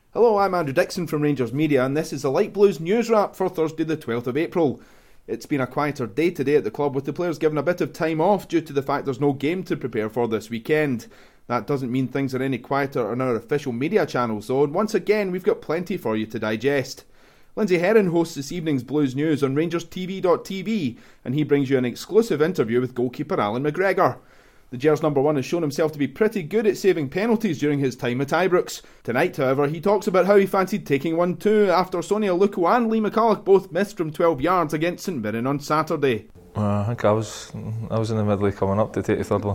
Hello, I'm Andrew Dixon from Rangers Media, and this is the Light Blues News Wrap for Thursday the 12th of April. It's been a quieter day today at the club, with the players given a bit of time off due to the fact there's no game to prepare for this weekend. That doesn't mean things are any quieter on our official media channels though, and once again we've got plenty for you to digest. Lindsay Heron hosts this evening's Blues News on RangersTV.tv, and he brings you an exclusive interview with goalkeeper Alan McGregor. The Gers number one has shown himself to be pretty good at saving penalties during his time at Ibrox. Tonight, however, he talks about how he fancied taking one too after Sonia Luko and Lee McCulloch both missed from 12 yards against St Mirren on Saturday. I think I was in the middle coming up to take the third one.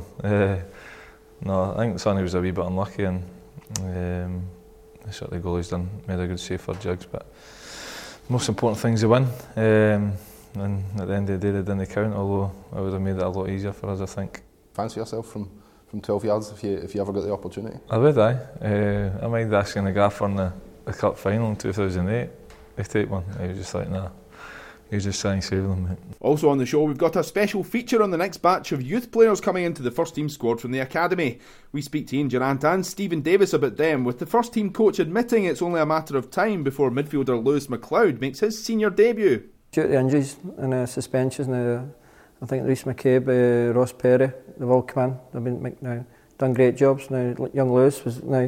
No, I think Sonny was a wee bit unlucky, and certainly the goalie's made a good save for Jigs, but the most important thing's to win. And at the end of the day they didn't count, although I would have made it a lot easier for us, I think. Fancy yourself from 12 yards if you ever got the opportunity? I would, I mind asking the gaffer in the cup final in 2008 if take one. He was just like, nah, he was just trying to save them, mate. Also on the show, we've got a special feature on the next batch of youth players coming into the first team squad from the academy. We speak to Ian Durrant and Stephen Davis about them, with the first team coach admitting it's only a matter of time before midfielder Lewis McLeod makes his senior debut. Due to the injuries and suspensions now, I think Rhys McCabe, Ross Perry, they've all come in. They've done great jobs. Now young Lewis was now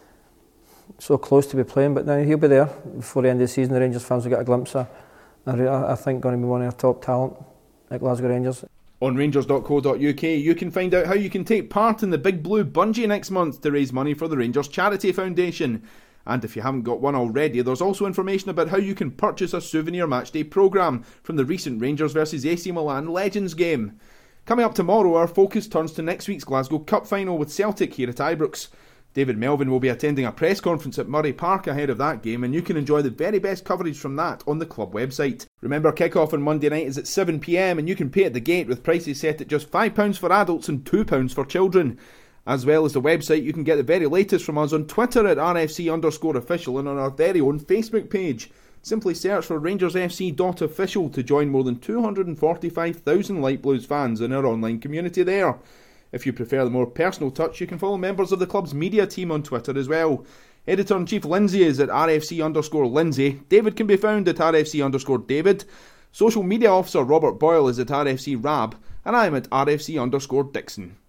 so close to be playing, but now he'll be there before the end of the season. The Rangers fans will get a glimpse of, I think, going to be one of our top talent at Glasgow Rangers. On Rangers.co.uk, you can find out how you can take part in the Big Blue Bungee next month to raise money for the Rangers Charity Foundation. And if you haven't got one already, there's also information about how you can purchase a souvenir matchday programme from the recent Rangers vs AC Milan Legends game. Coming up tomorrow, our focus turns to next week's Glasgow Cup final with Celtic here at Ibrox. David Melvin will be attending a press conference at Murray Park ahead of that game, and you can enjoy the very best coverage from that on the club website. Remember, kick-off on Monday night is at 7pm, and you can pay at the gate with prices set at just £5 for adults and £2 for children. As well as the website, you can get the very latest from us on Twitter at RFC_official and on our very own Facebook page. Simply search for RangersFC.official to join more than 245,000 Light Blues fans in our online community there. If you prefer the more personal touch, you can follow members of the club's media team on Twitter as well. Editor-in-Chief Lindsay is at RFC_Lindsay. David can be found at RFC_David. Social media officer Robert Boyle is at RFC Rab. And I'm at RFC_Dixon.